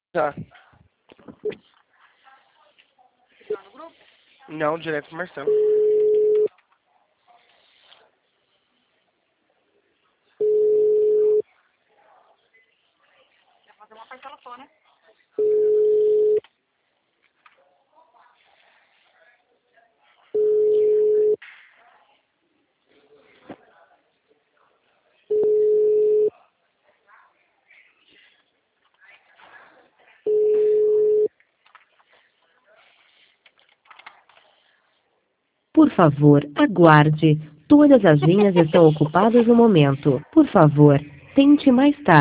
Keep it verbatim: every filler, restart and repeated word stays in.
Tá. Tá no grupo? Não, direto pro Marcelo. Quer fazer uma parcela só, né? Por favor, aguarde. Todas as linhas estão ocupadas no momento. Por favor, tente mais tarde.